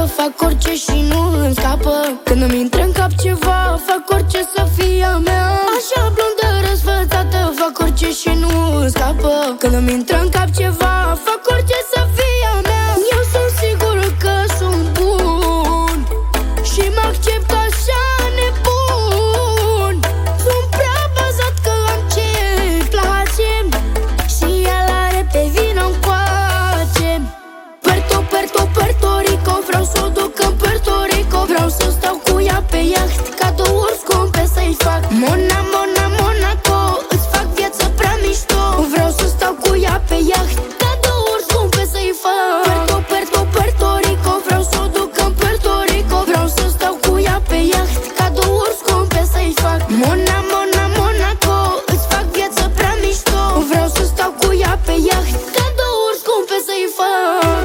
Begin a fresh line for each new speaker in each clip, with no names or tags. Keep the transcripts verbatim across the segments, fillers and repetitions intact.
fac orice și nu îmi scapă. Când îmi intră în cap ceva, fac orice să fie a mea. Așa blondă răsfățată, fac orice și nu îmi scapă. Când îmi intră în cap ceva, fac orice să fie a mea. Eu sunt sigur că sunt bun și mă accept așa nebun. Sunt prea bazat că am ce-i place și el are pe vină-ncoace. Puerto, Puerto, Puerto Rico, vreau să o duc în Puerto Rico. Vreau să stau cu ea pe iaht, cadouri scumpe să-i fac. Mona, Mona, Monaco, îți fac viața prea mișto. Vreau să stau cu ea pe iaht, cadouri scumpe să-i fac. Puerto, Puerto, Puerto Rico, vreau să o duc în Puerto Rico. Vreau să stau cu ea pe iaht, cadouri scumpe să-i fac. Mona, Mona, Monaco, îți fac viața prea mișto. Vreau să stau cu ea pe iaht, cadouri scumpe să-i fac.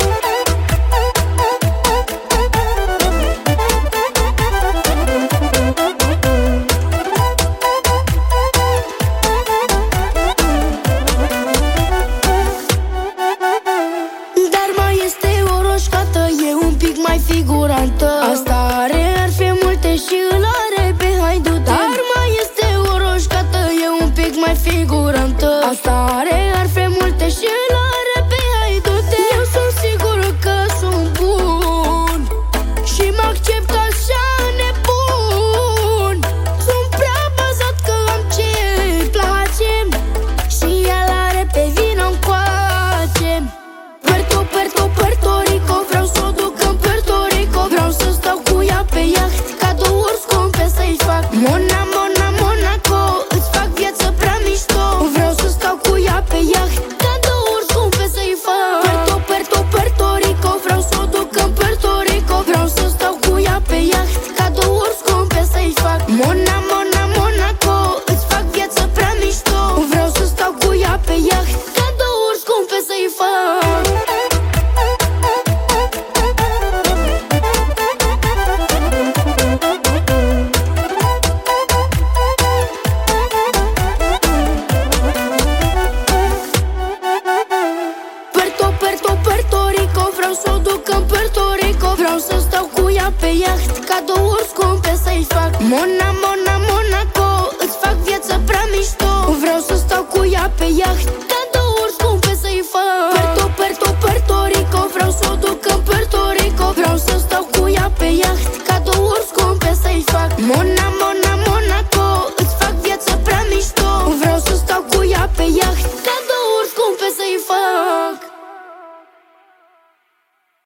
Figurantă. Asta are arfe multe și îl are pe haidute. Dar mai este o roșcată, e un pic mai figurantă. Asta are arfe multe și îl are pe haidute. Eu sunt sigur că sunt bun și mă accept așa nebun. Sunt prea bazat că am ce-i place și el are pe vină-ncoace. Puerto, Puerto, Puerto Rico, vreau să o duc în Puerto Rico. Vreau să stau cu ea pe iaht, cadouri scumpe să-i fac. Mona, Mona, Monaco, îți fac viața prea mișto. Vreau să stau cu ea pe iaht, cadouri scumpe să-i fac. Puerto, Puerto, Puerto Rico, vreau să o duc în Puerto Rico. Vreau să stau cu ea pe iaht, cadouri scumpe să-i fac. Mona, Mona, Monaco, îți fac viața prea mișto. Vreau să stau cu ea pe iaht, cadouri scumpe să-i fac. Vreau să o duc în Puerto Rico. Vreau să stau cu ea pe iaht, cadouri scumpe să-i fac. Mona, Mona, Monaco, îți fac viața prea mișto. Vreau să stau cu ea pe iaht, cadouri scumpe să-i fac. Puerto, Puerto, Puerto Rico, vreau să o duc în Puerto Rico. Vreau să stau cu ea pe iaht, cadouri scumpe să-i fac. Mona,